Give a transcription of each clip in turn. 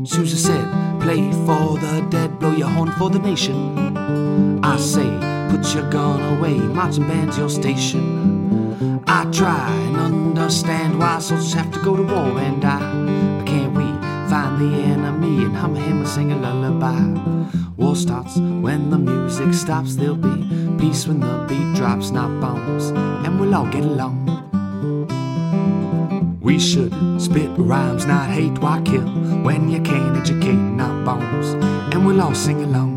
Susie said, play for the dead, blow your horn for the nation. I say, put your gun away, marching band's your station. I try and understand why soldiers have to go to war and die. Can't we find the enemy and hum a hymn and sing a lullaby? War starts when the music stops. There'll be peace when the beat drops, not bombs, and we'll all get along. We should spit rhymes, not hate. Why kill when you can't educate, not bombs, and we'll all sing along.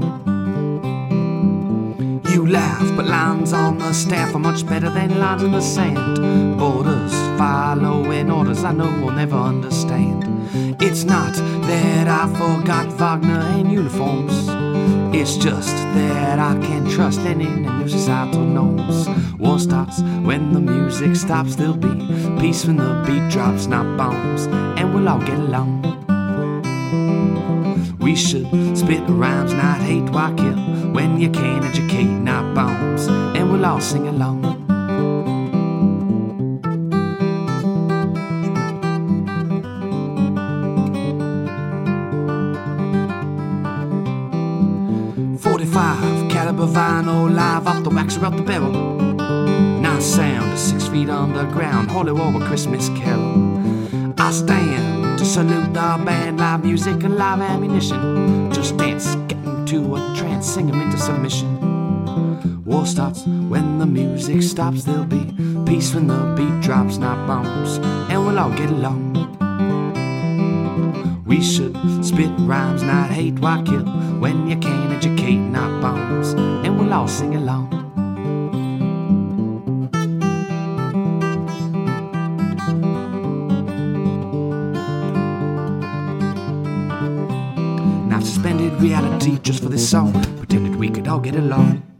You laugh, but lines on the staff are much better than lines in the sand. Borders following orders I know we'll never understand. It's not that I forgot Wagner and uniforms. It's just that I can't trust Lenin and new societal norms. War starts when the music stops. There'll be peace when the beat drops, not bombs, and we'll all get along. We should spit rhymes, not hate. Why kill when you can't educate, not bombs, and we'll all sing along. .45 caliber vinyl, live off the wax or out the barrel. Nice sound, 6 feet underground, holy war, a Christmas carol. I stand to salute the band, live music and live ammunition. Just dance, get into a trance, sing 'em into submission. War starts when the music stops. There'll be peace when the beat drops, not bombs, and we'll all get along. We should spit rhymes, not hate. Why kill when you can't educate, not bombs, and we'll all sing along. Now suspended reality just for this song, pretended we could all get along.